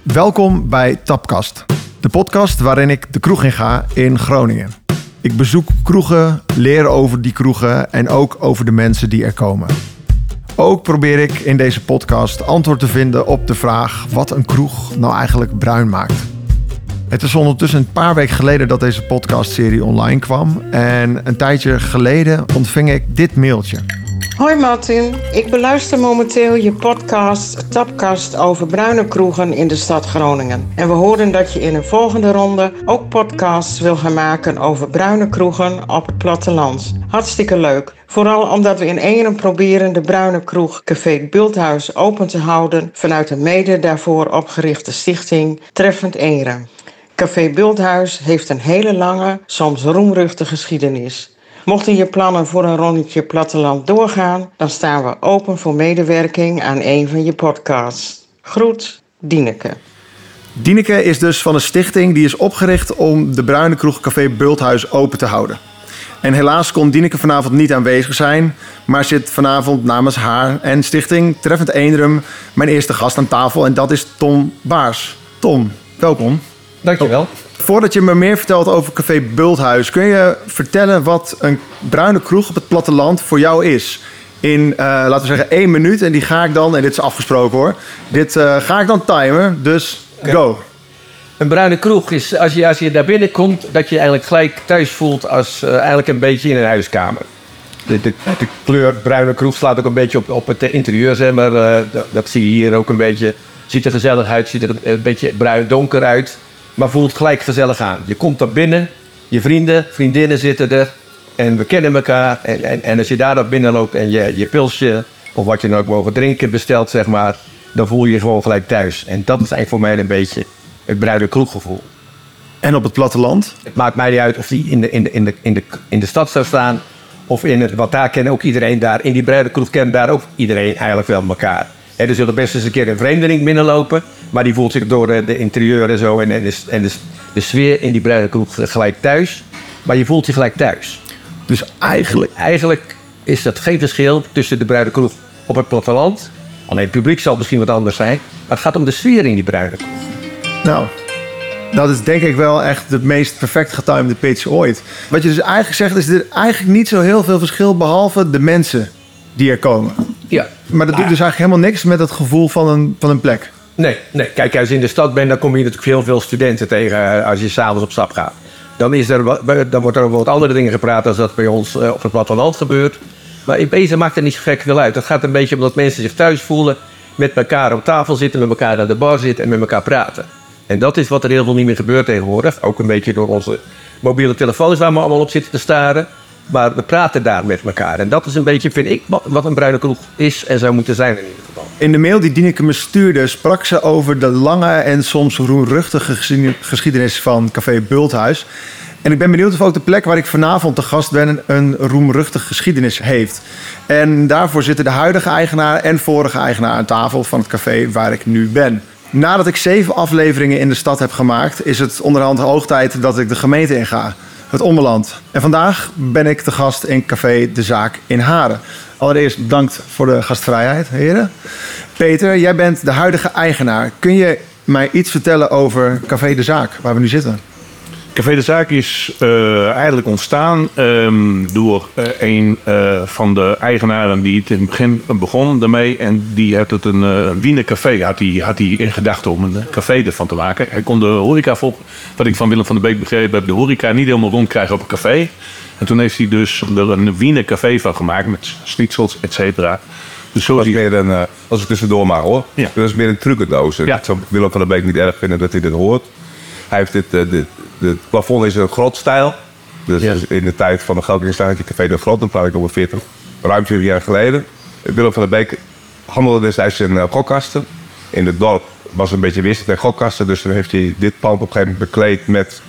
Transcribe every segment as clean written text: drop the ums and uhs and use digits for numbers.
Welkom bij Tapkast, de podcast waarin ik de kroeg in ga in Groningen. Ik bezoek kroegen, leer over die kroegen en ook over de mensen die er komen. Ook probeer ik in deze podcast antwoord te vinden op de vraag wat een kroeg nou eigenlijk bruin maakt. Het is ondertussen een paar weken geleden dat deze podcastserie online kwam. En een tijdje geleden ontving ik dit mailtje. Hoi Martin, ik beluister momenteel je podcast Tapkast over bruine kroegen in de stad Groningen. En we horen dat je in een volgende ronde ook podcasts wil gaan maken over bruine kroegen op het platteland. Hartstikke leuk. Vooral omdat we in Eenrum proberen de bruine kroeg Café Bulthuis open te houden vanuit een mede daarvoor opgerichte stichting Treffend Eenrum. Café Bulthuis heeft een hele lange, soms roemruchte geschiedenis. Mochten je plannen voor een rondetje platteland doorgaan, dan staan we open voor medewerking aan een van je podcasts. Groet, Dieneke. Dieneke is dus van een stichting die is opgericht om de bruine kroeg Café Bulthuis open te houden. En helaas kon Dieneke vanavond niet aanwezig zijn, maar zit vanavond namens haar en stichting Treffend Eenrum mijn eerste gast aan tafel en dat is Tom Baars. Tom, welkom. Dankjewel. Voordat je me meer vertelt over Café Bulthuis, kun je vertellen wat een bruine kroeg op het platteland voor jou is? In, laten we zeggen, 1 minuut. En die ga ik dan, en dit is afgesproken hoor, dit ga ik dan timen, dus go. Een bruine kroeg is, als je daar binnenkomt, dat je eigenlijk gelijk thuis voelt als eigenlijk een beetje in een huiskamer. De kleur bruine kroeg slaat ook een beetje op het interieur, zeg maar. Dat zie je hier ook een beetje. Ziet er gezellig uit, ziet er een beetje bruin donker uit. Maar voelt gelijk gezellig aan. Je komt er binnen, je vrienden, vriendinnen zitten er. En we kennen elkaar. En als je daar dan binnen loopt en je pilsje, of wat je nou ook mogen drinken, bestelt, zeg maar. Dan voel je je gewoon gelijk thuis. En dat is eigenlijk voor mij een beetje het bruine kroeggevoel. En op het platteland? Het maakt mij niet uit of die in de stad zou staan. Of in het, want daar kennen ook iedereen daar. In die bruine kroeg kennen daar ook iedereen eigenlijk wel elkaar. Er zullen best eens een keer een vreemdeling binnenlopen. Maar die voelt zich door de interieur en zo en de sfeer in die bruine kroeg gelijk thuis. Maar je voelt je gelijk thuis. Dus Eigenlijk is dat geen verschil tussen de bruine kroeg op het platteland. Alleen het publiek zal misschien wat anders zijn. Maar het gaat om de sfeer in die bruine kroeg. Nou, dat is denk ik wel echt de meest perfect getimede pitch ooit. Wat je dus eigenlijk zegt is er eigenlijk niet zo heel veel verschil behalve de mensen die er komen. Ja. Maar dat doet dus eigenlijk helemaal niks met het gevoel van een plek. Nee. Kijk, als je in de stad bent, dan kom je natuurlijk heel veel studenten tegen als je s'avonds op stap gaat. Dan wordt er over wat andere dingen gepraat dan dat bij ons op het platteland gebeurt. Maar in wezen maakt er niet zo gek veel uit. Het gaat een beetje om dat mensen zich thuis voelen, met elkaar op tafel zitten, met elkaar aan de bar zitten en met elkaar praten. En dat is wat er heel veel niet meer gebeurt tegenwoordig. Ook een beetje door onze mobiele telefoons waar we allemaal op zitten te staren. Maar we praten daar met elkaar. En dat is een beetje, vind ik, wat een bruine kroeg is en zou moeten zijn in ieder geval. In de mail die Dieneke me stuurde sprak ze over de lange en soms roemruchtige geschiedenis van Café Bulthuis. En ik ben benieuwd of ook de plek waar ik vanavond te gast ben een roemruchtige geschiedenis heeft. En daarvoor zitten de huidige eigenaar en vorige eigenaar aan tafel van het café waar ik nu ben. Nadat ik 7 afleveringen in de stad heb gemaakt, is het onderhand hoog tijd dat ik de gemeente inga. Het Ommeland. En vandaag ben ik te gast in Café De Zaak in Haren. Allereerst bedankt voor de gastvrijheid, heren. Peter, jij bent de huidige eigenaar. Kun je mij iets vertellen over Café De Zaak, waar we nu zitten? Café De Zaak is eigenlijk ontstaan door een van de eigenaren die het in het begin begon daarmee. En die had het een Wiener café had hij in gedachten om een café ervan te maken. Hij kon de horeca wat ik van Willem van der Beek begrepen heb, de horeca niet helemaal rondkrijgen op een café. En toen heeft hij dus er een Wiener café van gemaakt met schnitzels, et cetera. Dus dat is meer een, als ik tussendoor mag hoor. Ja. Dat is meer een trucendoos. Ja. Ik zou Willem van der Beek niet erg vinden dat hij dit hoort. Hij heeft het plafond is een grotstijl. Dus in de tijd van de Gelderse Café de Grot, dan praat ik over ruim 40 jaar geleden. Willem van der Beek handelde destijds in gokkasten. In het dorp was een beetje wisselend en gokkasten. Dus dan heeft hij dit pand op een gegeven moment bekleed met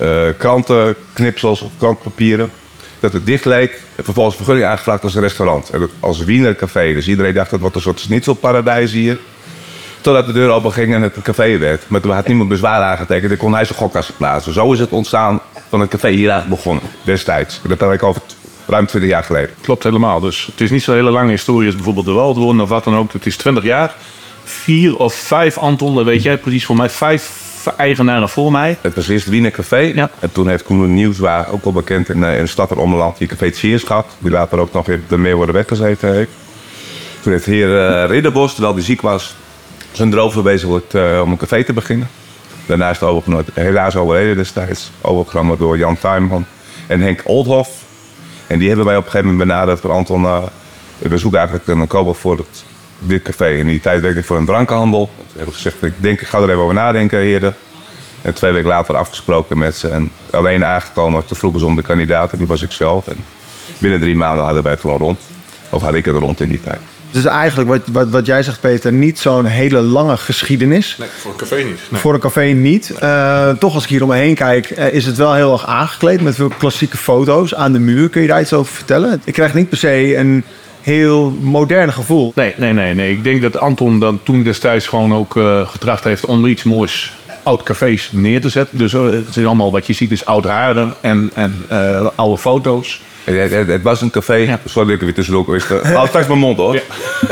krantenknipsels of krantpapieren. Dat het dicht leek. En vervolgens vergunning aangevraagd als een restaurant. En als Wiener café. Dus iedereen dacht dat wordt een soort schnitzelparadijs hier. Totdat de deur open ging en het een café werd. Maar toen had niemand bezwaar aangetekend en kon hij zijn gokkasten plaatsen. Zo is het ontstaan van het café hier eigenlijk begonnen, destijds. Dat heb ik over ruim 20 jaar geleden. Klopt helemaal. Dus het is niet zo'n hele lange historie als bijvoorbeeld de Waldwoorden of wat dan ook. Het is 20 jaar 4 of 5, Anton, dat weet jij precies, voor mij 5 eigenaren voor mij. Het was eerst Wiener Café. Ja. En toen heeft Koen Nieuwswaar, ook al bekend in de stad en omland, die Café Cheers gehad. Die later ook nog weer de Meerwoordenweg gezeten heeft. Toen heeft de heer Ridderbos, terwijl hij ziek was, zijn droom verwezenlijkt om een café te beginnen. Daarna is het helaas overleden destijds. Overgenomen door Jan Tuinman en Henk Oldhoff. En die hebben wij op een gegeven moment benaderd voor Anton. We zoeken eigenlijk een koper voor dit café. In die tijd werkte ik voor een drankenhandel. Toen heb ik gezegd, ik ga er even over nadenken, heren. En 2 weken later afgesproken met ze. En alleen aangekomen, te vroeg was om de kandidaten, die was ik zelf. En binnen 3 maanden hadden wij het wel rond. Of had ik het rond in die tijd. Dus eigenlijk wat jij zegt, Peter, niet zo'n hele lange geschiedenis. Nee, voor een café niet. Nee. Voor een café niet. Toch als ik hier om me heen kijk, is het wel heel erg aangekleed met veel klassieke foto's aan de muur. Kun je daar iets over vertellen? Ik krijg niet per se een heel modern gevoel. Nee. Ik denk dat Anton dan toen destijds gewoon ook getracht heeft om iets moois oud cafés neer te zetten. Dus het is allemaal wat je ziet is oud haren en oude foto's. Het was een café. Ja. Sorry dat ik er weer tussendoor is. Hou straks mijn mond hoor. Ja.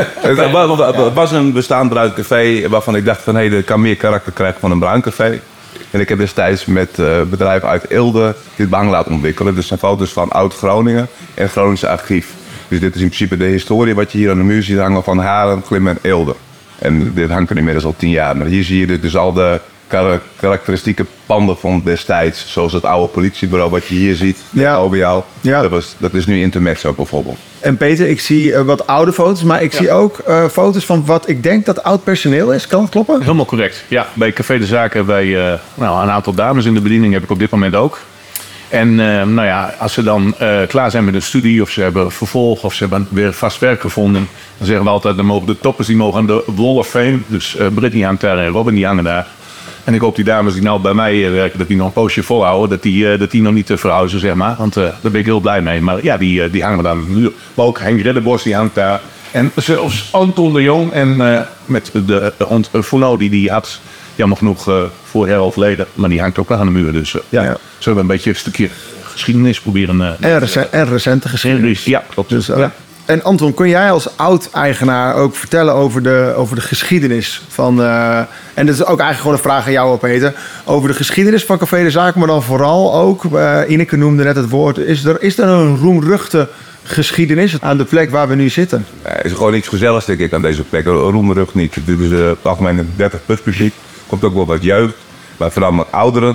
Het was een bestaand bruin café waarvan ik dacht van dat kan meer karakter krijgen van een bruin café. En ik heb destijds met bedrijven uit Eelde dit behang laten ontwikkelen. Dus zijn foto's van oud-Groningen en het Groningse archief. Dus dit is in principe de historie wat je hier aan de muur ziet hangen van Haren, Klimmen en Eelde. En dit hangt er inmiddels al 10 jaar. Maar hier zie je dus al de karakteristieke panden van destijds. Zoals het oude politiebureau wat je hier ziet. Ja. OBL. Ja. Dat is nu Intermezzo bijvoorbeeld. En Peter, ik zie wat oude foto's. Maar ik zie ook foto's van wat ik denk dat oud personeel is. Kan dat kloppen? Helemaal correct. Ja, bij Café de Zaak hebben wij een aantal dames in de bediening. Heb ik op dit moment ook. En als ze dan klaar zijn met een studie of ze hebben vervolg of ze hebben weer vast werk gevonden, dan zeggen we altijd, dan mogen de toppers die mogen aan de Wall of Fame. Dus Brittany hangt daar en Robin die hangen daar. En ik hoop die dames die nou bij mij werken, dat die nog een poosje volhouden. Dat die nog niet verhuizen, zeg maar. Want daar ben ik heel blij mee. Maar ja, die hangen dan nu. Maar ook Henk Ridderbos, die hangt daar. En zelfs Anton de Jong en met de hond Funo, die had jammer genoeg vorig jaar overleden. Maar die hangt ook wel aan de muur. Dus zullen we een beetje een stukje geschiedenis proberen. En recente geschiedenis. Ja, klopt. Dus, En Anton, kun jij als oud-eigenaar ook vertellen over de geschiedenis van... en dat is ook eigenlijk gewoon een vraag aan jou, Peter. Over de geschiedenis van Café de Zaak, maar dan vooral ook... Ineke noemde net het woord. Is er een roemruchte geschiedenis aan de plek waar we nu zitten? Er is gewoon iets gezelligs, denk ik, aan deze plek. Roemrucht niet. Dit is het algemeen een 30-plus publiek. Komt ook wel wat jeugd, maar vooral met ouderen.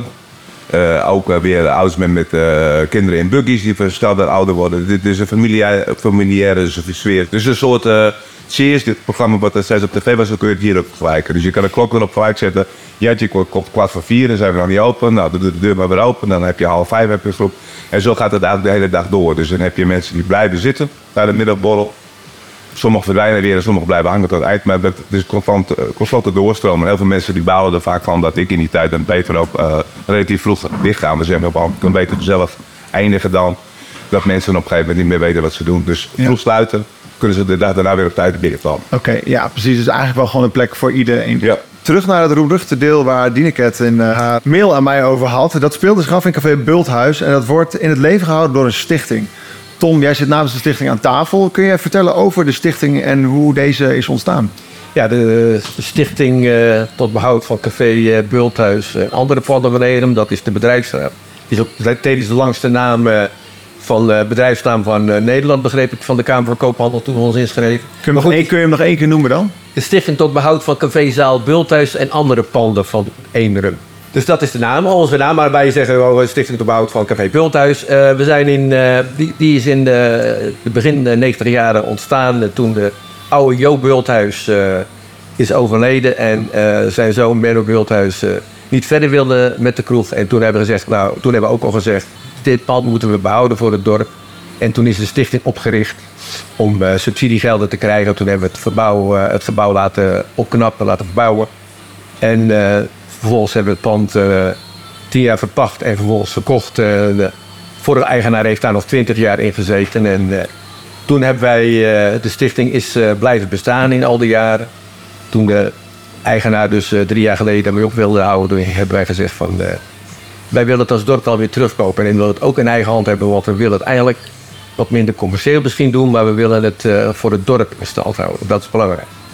Ook weer ouders met kinderen in buggies die versneld ouder worden. Dit is een familiaire sfeer. Dus een soort Cheers, dit programma wat destijds op tv was, dan kun je het hier ook vergelijken. Dus je kan de klok erop gelijk zetten. Jantje komt 4:15, dan zijn we nog niet open. Nou, doe de deur maar weer open. Dan heb je 4:30 heb je een groep. En zo gaat het eigenlijk de hele dag door. Dus dan heb je mensen die blijven zitten bij de middagborrel. Sommigen verdwijnen weer en sommigen blijven hangen tot het eind. Maar het is constante doorstromen. En heel veel mensen die balen er vaak van dat ik in die tijd en Peter ook relatief vroeg dichtgaan. We zeggen op kan beter zelf eindigen dan dat mensen op een gegeven moment niet meer weten wat ze doen. Dus vroeg sluiten, kunnen ze de dag daarna weer op tijd binnenvallen. Oké, ja precies. Dus eigenlijk wel gewoon een plek voor iedereen. Ja. Terug naar het roemruchte deel waar Dineke het in haar mail aan mij over had. Dat speelde zich af in Café Bulthuis. En dat wordt in het leven gehouden door een stichting. Tom, jij zit namens de stichting aan tafel. Kun je vertellen over de stichting en hoe deze is ontstaan? Ja, de stichting tot behoud van Café Bulthuis en andere panden van Edam, dat is de bedrijfsnaam. Die is ook tevens de langste naam van bedrijfsnaam van Nederland, begreep ik, van de Kamer van Koophandel toen we ons inschreven. Kun je hem nog één keer noemen dan? De stichting tot behoud van Cafézaal Bulthuis en andere panden van Edam. Dus dat is de naam, onze naam. Maar wij zeggen Stichting tot behoud van Café Bulthuis. We zijn die is in de begin 90 jaren ontstaan toen de oude Jo Bulthuis is overleden. En zijn zoon Benno Bulthuis niet verder wilde met de kroeg. En toen hebben we ook al gezegd, dit pand moeten we behouden voor het dorp. En toen is de stichting opgericht om subsidiegelden te krijgen. Toen hebben we het gebouw laten opknappen, laten verbouwen. En vervolgens hebben we het pand 10 jaar verpacht en vervolgens verkocht. De vorige eigenaar heeft daar nog 20 jaar in gezeten. En toen hebben wij, de stichting is blijven bestaan in al die jaren. Toen de eigenaar dus 3 jaar geleden daarmee op wilde houden, hebben wij gezegd van wij willen het als dorp alweer terugkopen. En we willen het ook in eigen hand hebben, want we willen het eigenlijk wat minder commercieel misschien doen. Maar we willen het voor het dorp in stand houden. Dat is belangrijk.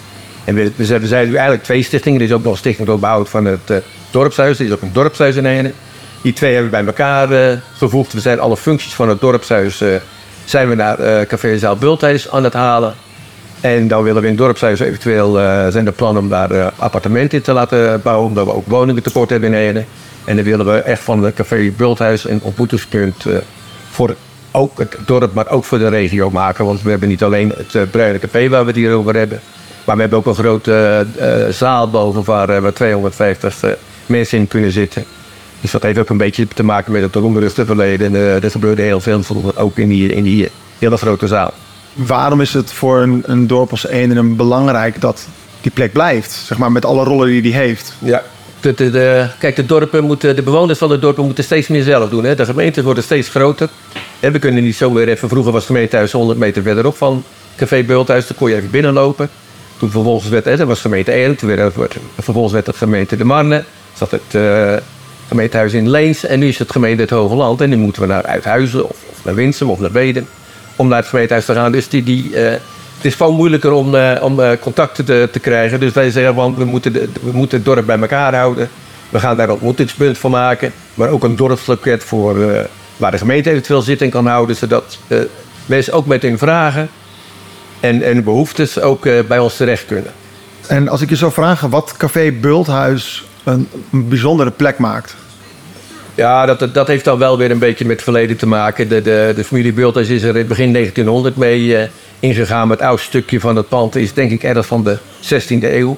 En we zijn nu eigenlijk 2 stichtingen. Er is ook nog een stichting door behoud van het dorpshuis. Er is ook een dorpshuis in Ede. Die 2 hebben we bij elkaar gevoegd. We zijn alle functies van het dorpshuis zijn we naar Café Zaal Bulthuis aan het halen. En dan willen we in het dorpshuis eventueel zijn de plannen om daar appartementen in te laten bouwen. Omdat we ook woningen tekort hebben in Ede. En dan willen we echt van het Café Bulthuis een ontmoetingspunt voor ook het dorp, maar ook voor de regio maken. Want we hebben niet alleen het Bruine Café waar we het hier over hebben. Maar we hebben ook een grote zaal boven waar 250 mensen in kunnen zitten. Dus dat heeft ook een beetje te maken met het roemruchte verleden. En er gebeurde heel veel vroeger ook in die hele grote zaal. Waarom is het voor een dorp als Ede belangrijk dat die plek blijft? Zeg maar, met alle rollen die heeft. Ja. Kijk, de bewoners van de dorpen moeten steeds meer zelf doen. Hè. De gemeentes worden steeds groter. En we kunnen niet zomaar even... Vroeger was het gemeentehuis 100 meter verderop van Café Bulthuis. Daar kon je even binnenlopen. Toen vervolgens werd dat was gemeente Ede. Vervolgens werd het gemeente De Marne. Zat het gemeentehuis in Leens. En nu is het gemeente Het Hoge Land. En nu moeten we naar Uithuizen of naar Winsum of naar Weden. Om naar het gemeentehuis te gaan. Dus het is gewoon moeilijker om contacten te krijgen. Dus wij zeggen, want we moeten het dorp bij elkaar houden. We gaan daar een ontmoetingspunt van maken. Maar ook een dorpsloket voor waar de gemeente eventueel zitting kan houden. Zodat mensen ook met hun vragen en behoeftes ook bij ons terecht kunnen. En als ik je zou vragen wat Café Bulthuis een bijzondere plek maakt. Ja, dat heeft dan wel weer een beetje met het verleden te maken. De familie Bulthuis is er in begin 1900 mee ingegaan. Het oudste stukje van het pand is denk ik ergens van de 16e eeuw.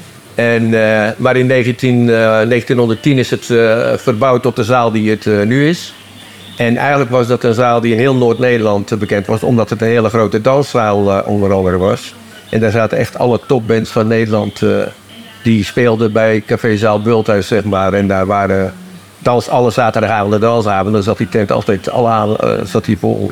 Maar in 1910 is het verbouwd tot de zaal die het nu is. En eigenlijk was dat een zaal die in heel Noord-Nederland bekend was. Omdat het een hele grote danszaal onder andere was. En daar zaten echt alle topbands van Nederland. Die speelden bij Café Zaal Bulthuis, zeg maar. En daar waren alle zaterdagavonden dansavonden. Zat die tent altijd zat die vol.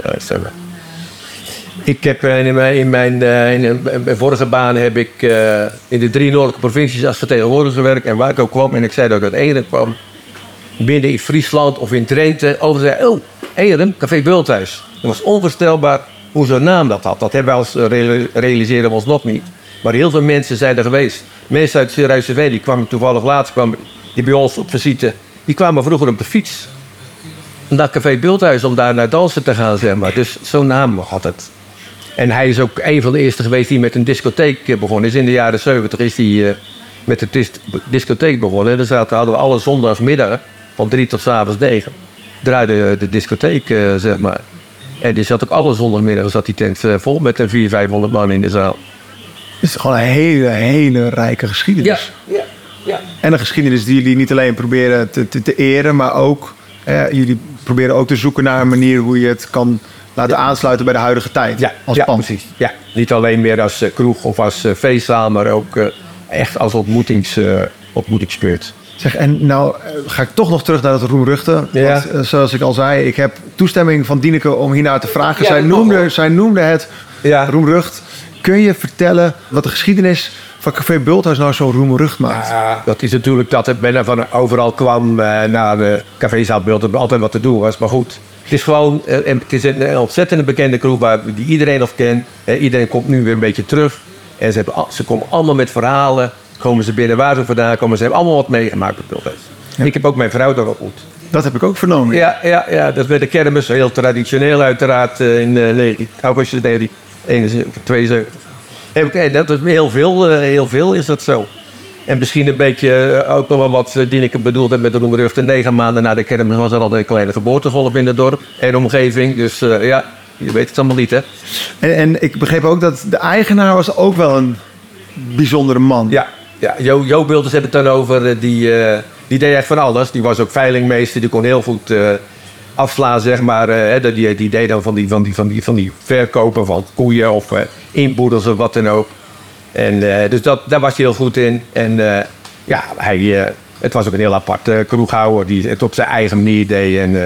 Ik heb in mijn vorige baan heb ik in de 3 noordelijke provincies als vertegenwoordiger gewerkt. En waar ik ook kwam, en ik zei dat ik uit Ede kwam, binnen in Friesland of in Drenthe, over zei, oh, Ede, Café Bulthuis. Dat was onvoorstelbaar hoe zo'n naam dat had. Dat hebben we realiseren we ons nog niet. Maar heel veel mensen zijn er geweest. Mensen uit Ruisterveen, die kwamen toevallig laatst, die bij ons op visite, die kwamen vroeger op de fiets naar Café Bulthuis om daar naar dansen te gaan, zeg maar. Dus zo'n naam had het. En hij is ook een van de eerste geweest die met een discotheek begonnen is. In de jaren 70 is hij met de discotheek begonnen. En dan hadden we alle zondagsmiddag van 3 tot 's avonds 9. Draaide de discotheek, zeg maar. En die zat ook alle zondagmiddagen zat die tent vol met 400-500 man in de zaal. Het is gewoon een hele rijke geschiedenis. Ja. En een geschiedenis die jullie niet alleen proberen te eren, maar ook jullie proberen ook te zoeken naar een manier hoe je het kan laten aansluiten bij de huidige tijd. Als pand. Precies. Ja, niet alleen meer als kroeg of als feestzaal, maar ook echt als ontmoetingspunt. Zeg, en nou ga ik toch nog terug naar het roemruchte. Ja. Want, zoals ik al zei, ik heb toestemming van Dineke om hiernaar te vragen. Ja, zij noemde het roemrucht. Kun je vertellen wat de geschiedenis van Café Bulthuis nou zo roemrucht maakt? Ja, dat is natuurlijk dat men van overal kwam naar de Cafézaal Bulthuis, altijd wat te doen was. Maar goed, het is gewoon het is een ontzettend bekende kroeg die iedereen nog kent. Iedereen komt nu weer een beetje terug. En ze komen allemaal met verhalen. Komen ze binnen waar ze vandaan komen. Ze hebben allemaal wat meegemaakt op Bulthuis. Ja. Ik heb ook mijn vrouw daar ontmoet. Dat heb ik ook vernomen. Ja, dat werd de kermis. Heel traditioneel uiteraard in augustus 1971. Dat is heel veel is dat zo. En misschien een beetje ook nog wel wat Dineke bedoelde met de roemruchte. 9 maanden na de kermis was er al een kleine geboortegolf in het dorp en omgeving. Dus je weet het allemaal niet, hè. En ik begreep ook dat de eigenaar was ook wel een bijzondere man. Ja, Jo Bulthuis hebben het dan over. Die deed echt van alles. Die was ook veilingmeester. Die kon heel goed afslaan, zeg maar. Die deed dan van die verkopen van koeien of inboedels of wat dan ook. En dus daar was hij heel goed in. En het was ook een heel apart kroeghouwer die het op zijn eigen manier deed. En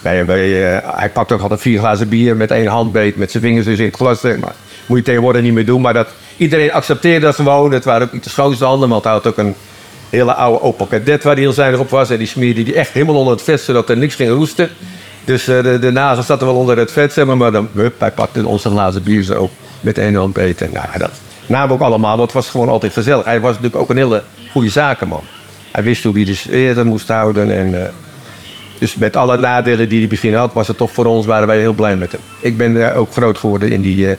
hij pakte ook altijd 4 glazen bier met 1 handbeet met zijn vingers dus in het glas. Zeg maar. Moet je tegenwoordig niet meer doen, maar iedereen accepteerde dat gewoon. Het waren ook niet de schoonste handen, maar hij had ook een hele oude Opel Kadett waar hij heel zuinig op was. En die smeerde die echt helemaal onder het vet, zodat er niks ging roesten. Dus de nazen zaten wel onder het vet, zeg maar dan hij pakte onze glazen bier zo met 1 handbeet. En namen ook allemaal, want het was gewoon altijd gezellig. Hij was natuurlijk ook een hele goede zakenman. Hij wist hoe hij de sfeer moest houden. En, dus met alle nadelen die hij misschien had, was het toch voor ons, waren wij heel blij met hem. Ik ben ook groot geworden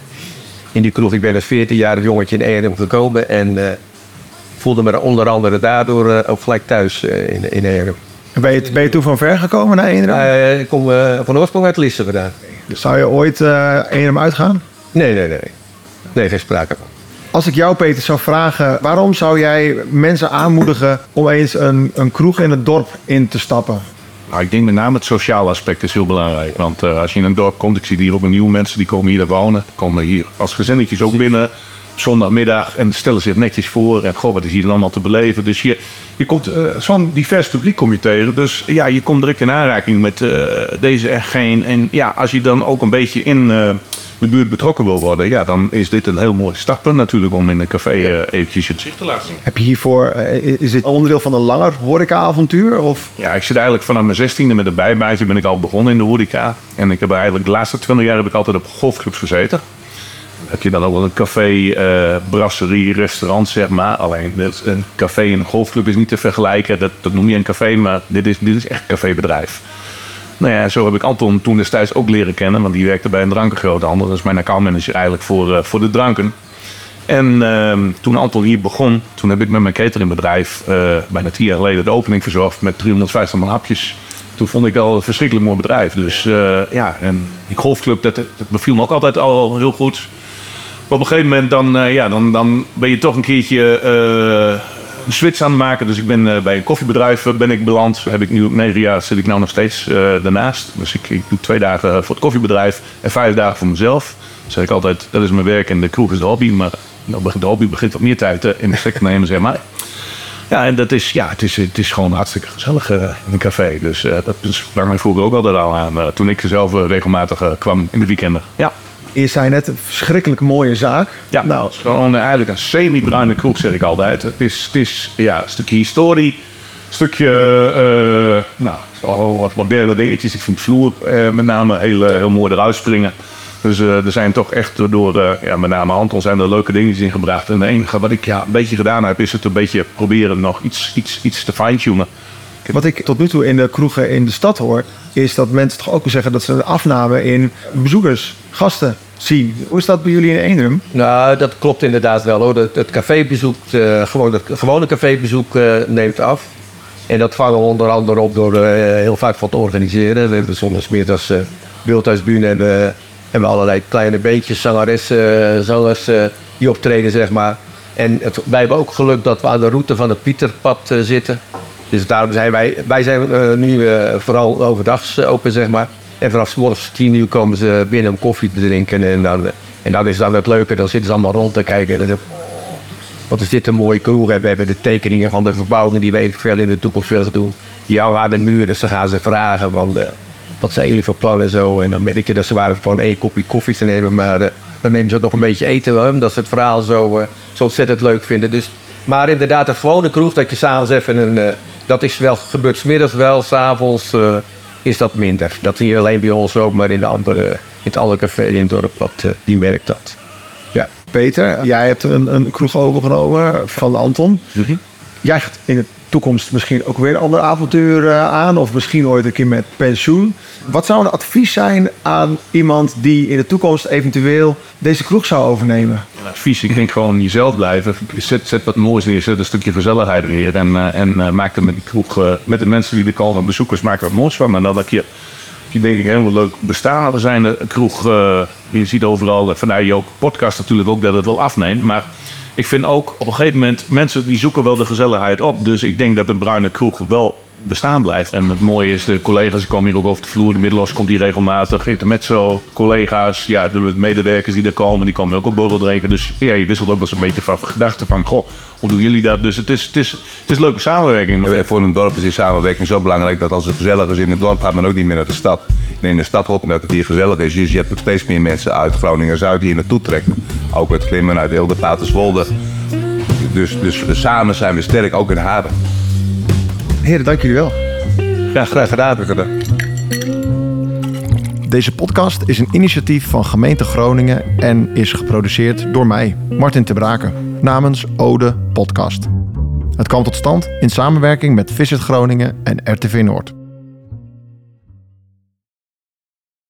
in die kroeg. Ik ben als 14-jarig jongetje in Eenrum gekomen en voelde me onder andere daardoor ook gelijk thuis in Eenrum. En ben je toen van ver gekomen naar Eenrum? Ik kom van oorsprong uit Lisse vandaan. Zou je ooit Eenrum uitgaan? Nee. Nee, geen sprake van. Als ik jou, Peter, zou vragen, waarom zou jij mensen aanmoedigen om eens een kroeg in het dorp in te stappen? Nou, ik denk met name het sociale aspect is heel belangrijk. Want als je in een dorp komt, ik zie hier ook nieuwe mensen die komen hier wonen. Komen hier als gezinnetjes ook binnen. Zondagmiddag en stellen zich netjes voor. En goh, wat is hier dan allemaal te beleven. Dus je komt zo'n divers publiek kom je tegen. Dus ja, je komt direct in aanraking met deze echtgeen. En ja, als je dan ook een beetje in de buurt betrokken wil worden. Ja, dan is dit een heel mooi startpunt natuurlijk om in een café eventjes het zicht te laten zien. Heb je hiervoor, is dit onderdeel van een langer horeca-avontuur? Of? Ja, ik zit eigenlijk vanaf mijn 16e met een bijbaantje ben ik al begonnen in de horeca. En ik heb eigenlijk de laatste 20 jaar heb ik altijd op golfclubs gezeten. Heb je dan ook wel een café, brasserie, restaurant, zeg maar. Alleen een café en een golfclub is niet te vergelijken. Dat noem je een café, maar dit is echt een cafébedrijf. Nou ja, zo heb ik Anton toen destijds ook leren kennen, want die werkte bij een drankengroothandel. Dat is mijn accountmanager eigenlijk voor de dranken. En toen Anton hier begon, toen heb ik met mijn cateringbedrijf bijna 10 jaar geleden de opening verzorgd met 350 man hapjes. Toen vond ik al een verschrikkelijk mooi bedrijf. Dus ja, en die golfclub, dat beviel me ook altijd al heel goed. Maar op een gegeven moment dan ben je toch een keertje een switch aan het maken. Dus ik ben bij een koffiebedrijf beland. Heb ik nu 9 jaar, zit ik nou nog steeds daarnaast. Dus ik doe 2 dagen voor het koffiebedrijf en 5 dagen voor mezelf. Dan zeg ik altijd, dat is mijn werk en de kroeg is de hobby. Maar de hobby begint wat meer tijd in de stek te nemen, zeg maar. Ja, en het is gewoon hartstikke gezellig in een café. Dus dat sprak mij vroeger ook altijd al aan. Toen ik zelf regelmatig kwam in de weekenden. Ja. Je zei net, een verschrikkelijk mooie zaak. Ja, nou, het is gewoon eigenlijk een semi-bruine kroeg, zeg ik altijd. Het is ja, een stukje historie, een stukje wat moderne dingetjes. Ik vind de vloer met name heel mooi eruit springen. Dus er zijn toch echt door met name Anton zijn er leuke dingetjes in gebracht. En het enige wat ik een beetje gedaan heb, is het een beetje proberen nog iets te fine-tunen. Wat ik tot nu toe in de kroegen in de stad hoor, is dat mensen toch ook zeggen dat ze een afname in bezoekers, gasten zien. Hoe is dat bij jullie in Eenrum? Nou, dat klopt inderdaad wel hoor. Het cafébezoek, het gewone cafébezoek neemt af. En dat vangen we onder andere op door heel vaak van te organiseren. We hebben zondagsmiddags beeldhuisbühne en we hebben allerlei kleine beetjes, zangeressen, zangers die optreden, zeg maar. En wij hebben ook geluk dat we aan de route van het Pieterpad zitten. Dus daarom zijn wij zijn nu vooral overdags open, zeg maar. En vanaf 's morgens 10 uur komen ze binnen om koffie te drinken. En dan is dan het leuke, dan zitten ze allemaal rond te kijken. En wat is dit een mooie kroeg. We hebben de tekeningen van de verbouwingen die we eventueel in de toekomst willen doen. Die hangen aan de muur, dus dan gaan ze vragen van wat zijn jullie voor plannen en zo. En dan merk je dat ze waren van 1 kopje koffie te nemen. Maar dan nemen ze nog een beetje eten, omdat ze het verhaal zo ontzettend leuk vinden. Dus, maar inderdaad, een gewone kroeg dat je s'avonds even dat is wel gebeurd 's middags wel, 's avonds is dat minder. Dat hier alleen bij ons ook, maar in het andere café in het dorp, die merkt dat. Ja. Peter, jij hebt een kroeg overgenomen van Anton. Mm-hmm. Jij gaat in de toekomst misschien ook weer een ander avontuur aan, of misschien ooit een keer met pensioen. Wat zou een advies zijn aan iemand die in de toekomst eventueel deze kroeg zou overnemen? Advies, ik denk gewoon jezelf blijven. Zet wat moois neer, zet een stukje gezelligheid weer. En maak er met die kroeg, met de mensen die er komen, bezoekers, maak er wat moois van. Maar dan dat je denk ik helemaal leuk bestaan. We zijn een kroeg, je ziet overal, vanuit je ook podcast natuurlijk ook, dat het wel afneemt. Maar ik vind ook op een gegeven moment, mensen die zoeken wel de gezelligheid op. Dus ik denk dat een bruine kroeg wel bestaan blijft. En het mooie is, de collega's komen hier ook over de vloer. De Middelos komt hier regelmatig. Intermezzo, collega's, ja, de medewerkers die er komen, die komen ook op borrel drinken. Dus ja, je wisselt ook wel eens een beetje van gedachten van, goh, hoe doen jullie dat? Dus het is leuke samenwerking. Ja, voor een dorp is die samenwerking zo belangrijk dat als het gezellig is in het dorp, gaat men ook niet meer naar de stad. Nee, in de stad hopen dat het hier gezellig is. Dus je hebt ook steeds meer mensen uit Groningen-Zuid die hier naartoe trekken. Ook uit Glimmen, uit Eelde, Paterswolde. Dus samen zijn we sterk, ook in Haarlem. Heren, dank jullie wel. Ja, graag gedaan. Deze podcast is een initiatief van gemeente Groningen en is geproduceerd door mij, Martin Ter Braake, namens Ode Podcast. Het kwam tot stand in samenwerking met Visit Groningen en RTV Noord.